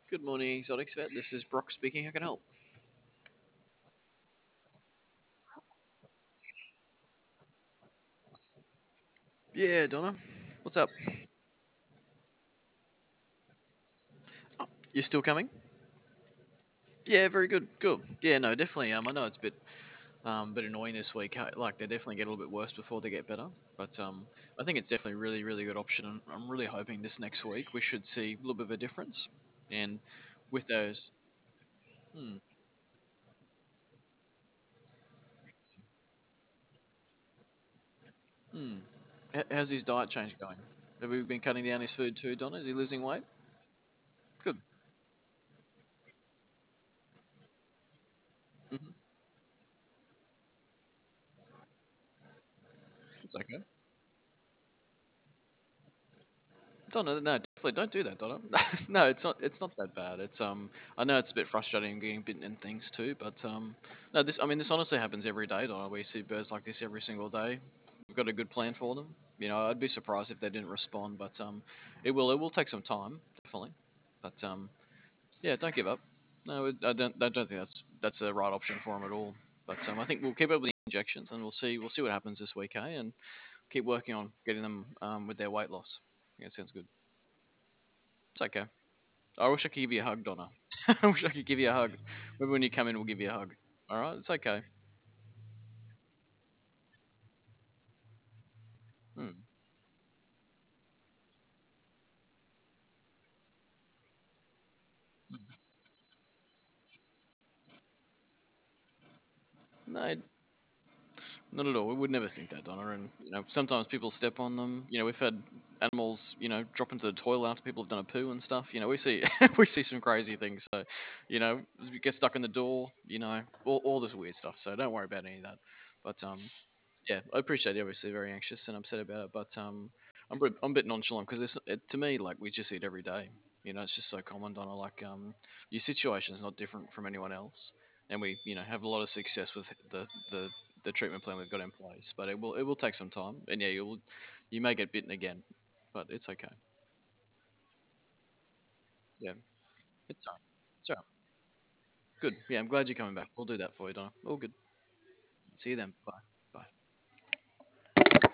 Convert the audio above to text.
Good morning, Exotics Vet. This is Brock speaking. How can I help? Yeah, Donna. What's up? Oh, you're still coming? Yeah, very good. Good. Yeah, no, definitely. I know it's a bit annoying this week. Like they definitely get a little bit worse before they get better. But I think it's definitely a really, really good option. And I'm really hoping this next week we should see a little bit of a difference. And with those, hmm, hmm. How's his diet change going? Have we been cutting down his food too, Donna? Is he losing weight? Good. Hmm. It's okay. Donna, no, definitely don't do that, Donna. No, it's not. It's not that bad. I know it's a bit frustrating getting bitten and things too, but no, this. I mean, this honestly happens every day, Donna. We see birds like this every single day. We've got a good plan for them. I'd be surprised if they didn't respond, but it will. It will take some time, definitely. But yeah, don't give up. No, I don't think that's the right option for them at all. But I think we'll keep up with the injections, and we'll see what happens this week, and keep working on getting them with their weight loss. Yeah, it sounds good. It's okay. I wish I could give you a hug, Donna. I wish I could give you a hug. Maybe when you come in, we'll give you a hug. All right, it's okay. Hmm. No, not at all. We would never think that, Donna. And sometimes people step on them. We've had animals, drop into the toilet after people have done a poo and stuff. We see we see some crazy things. So, we get stuck in the door. All this weird stuff. So don't worry about any of that. But yeah, I appreciate you obviously very anxious and upset about it, but I'm a bit nonchalant because to me, like, we just see it every day. It's just so common, Donna. Like, your situation is not different from anyone else, and we, have a lot of success with the treatment plan we've got in place. But it will take some time, and yeah, you may get bitten again, but it's okay. Yeah, it's all right. It's all right. Good. Yeah, I'm glad you're coming back. We'll do that for you, Donna. All good. See you then. Bye.